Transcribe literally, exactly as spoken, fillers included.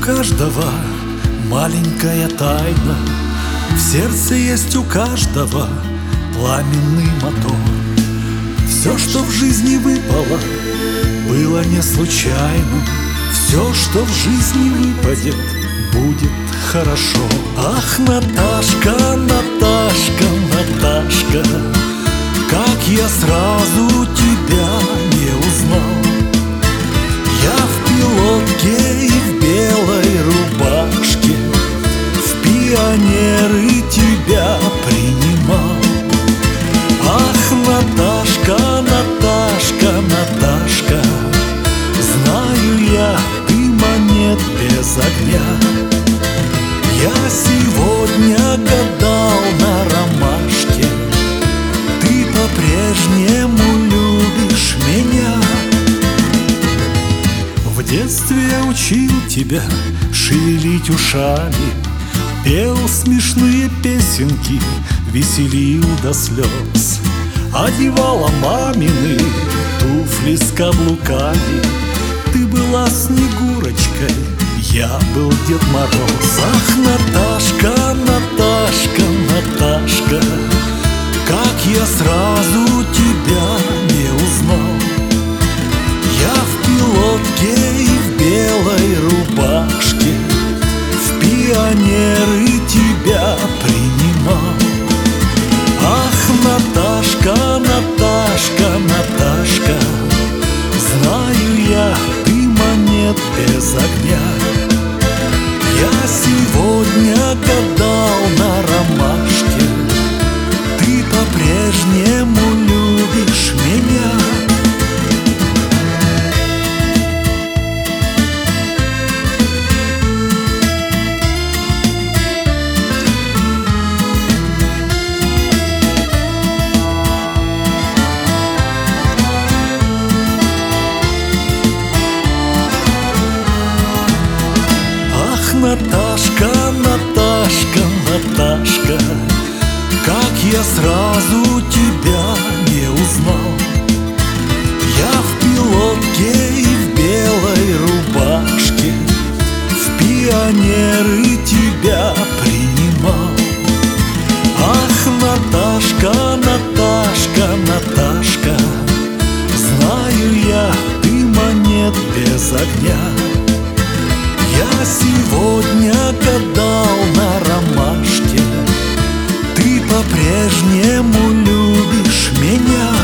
каждого маленькая тайна, в сердце есть у каждого пламенный мотор. Все, что в жизни выпало, было не случайно. Все, что в жизни выпадет, будет хорошо. Ах, Наташка, Наташка, Наташка, как я сразу тебя не узнал. Я в пилотке и в белой рубашке в пионеры тебя принимал. Ах, Наташка, Наташка, Наташка, знаю я, ты монет без огня. Я сегодня гадал на ромашке, ты по-прежнему любишь меня. В детстве я учил тебя шевелить ушами, пел смешные песенки, веселил до слез. Одевала мамины туфли с каблуками, ты была Снегурочкой, я был Дед Мороз. Ах, Наташка, Наташка, Наташка, как я сразу тебя не узнал. Я в пилотке и в белой рубашке в пионеры тебя принимал. Ах, Наташка, Наташка, Наташка, знаю я, ты монет без огня. Я сегодня гадал на ромашке, ты по-прежнему любишь меня. Наташка, Наташка, Наташка, как я сразу тебя не узнал. Я в пилотке и в белой рубашке в пионеры тебя принимал. Ах, Наташка, Наташка, Наташка, знаю я, ты монет без огня. Я сегодня гадал на ромашке, ты по-прежнему любишь меня.